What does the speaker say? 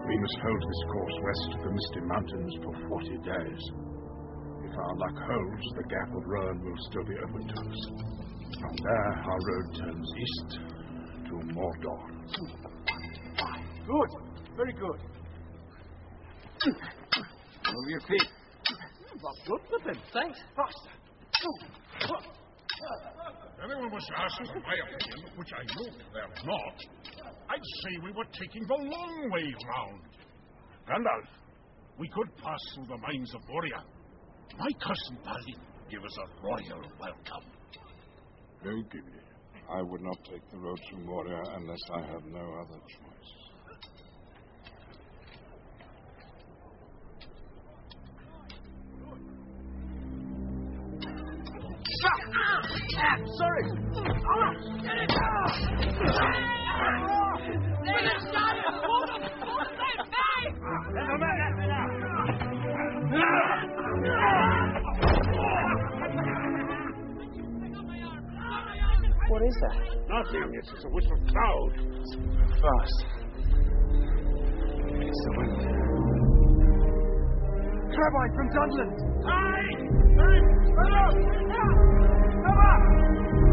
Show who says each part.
Speaker 1: We must hold this course west of the Misty Mountains for 40 days. If our luck holds, the Gap of Rowan will still be open to us. From there, our road turns east to Mordor.
Speaker 2: Good. Very good. Move your feet. Well, good with them. Thanks. Faster.
Speaker 3: If anyone was to ask for my opinion, which I know they're not, I'd say we were taking the long way round. Gandalf, we could pass through the mines of Moria. My cousin Balin give us a royal welcome.
Speaker 1: No, Gimli. I would not take the road to Moria unless I had no other choice.
Speaker 2: Sorry.
Speaker 4: Get it! They have shot him! Hold him!
Speaker 2: What is that?
Speaker 3: Nothing. It's just a wisp of cloud.
Speaker 2: Fast. It's the wind. Turbine from Dunland!
Speaker 3: Hey! Hey! Hello! Cover!